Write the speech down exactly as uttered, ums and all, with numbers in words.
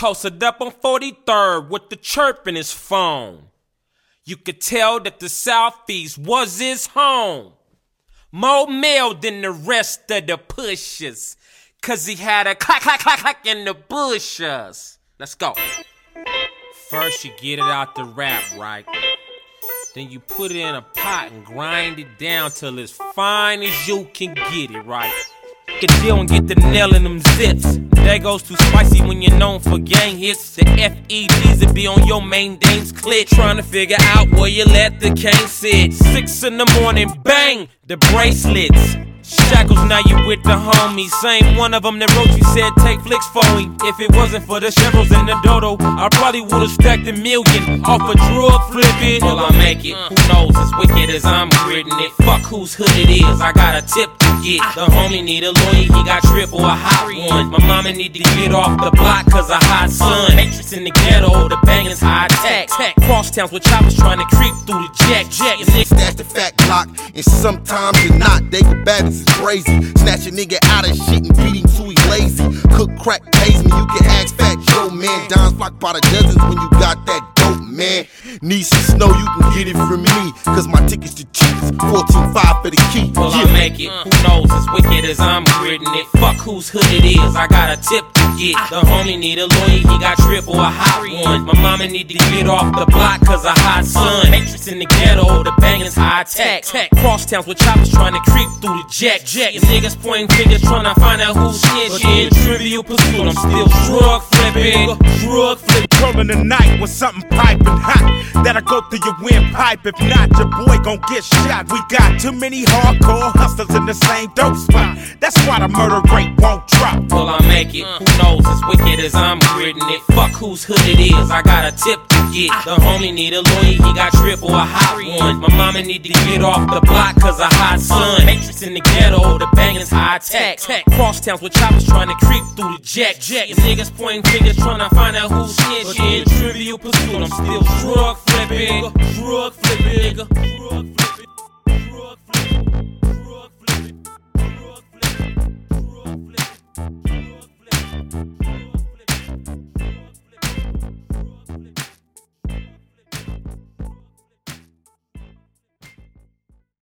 posted up on forty-third with the chirp in his phone. You could tell that the Southeast was his home. More male than the rest of the pushers, cause he had a clack, clack, clack, clack in the bushes. Let's go. First you get it out the rap, right? Then you put it in a pot and grind it down till as fine as you can get it, right? Get a deal and get the nail in them zips. That goes too spicy when you're known for gang hits. The F E Ds will be on your main dame's clit, trying to figure out where you let the cane sit. Six in the morning, bang, the bracelets. Shackles, now you with the homies. Same one of them that wrote you said take flicks for him. If it wasn't for the Chevrons and the Dodo, I probably would've stacked a million off a drug flipping. Will I make it? Who knows? As wicked as I'm gritting it. Fuck whose hood it is, I got a tip to get. The homie need a lawyer, he got triple a hot one. My mama need to get off the block cause a hot sun. Matrix in the ghetto, the bangers high tech. Tech cross towns with choppers trying to creep through the jet. Jet, your niggas stash the fat block, and sometimes you're not. They the baddest is crazy. Snatch a nigga out of shit and beat him so he lazy. Cook crack pays me, you can ask Fat Joe, man. Dimes flock by the dozens when you got that dope, man. Need some snow, you can get it from me, cause my ticket's the cheapest. fourteen five for the key. Will I make it? Who knows? As wicked as I'm gritting it. Fuck whose hood it is, I got a tip to get. The homie need a lawyer, he got triple a hot one. My mama need to get off the block cause a hot sun. Matrix in the ghetto, the bangers high tech. Tech cross towns with choppers trying to creep through the jet. Jet, your niggas pointing fingers trying to find out who's snitching. Trivial pursuit, I'm still drug flipping. Drug flipping. Pulling the night with something piping hot, that'll go through your windpipe. If not, your boy gon' get shot. We got too many hardcore hustlers in the same dope spot. That's why the murder rate won't drop. Will I make it? Who knows? As wicked as I'm gritting it. Fuck whose hood it is, I got a tip to get. The homie need a lawyer, he got triple a hot one. My mama need to get off the block cause a hot sun. Matrix in the ghetto, the bangers high tech. Tech cross towns with choppers trying to creep through the jet. Jet, your niggas pointing fingers trying to find out who's snitching. Trivial pursuit, I'm still drug flipping. Drug flipping, nigga. Drug flipping. Drug flipping. Drug flipping. Drug flipping. Drug flipping. Drug flipping.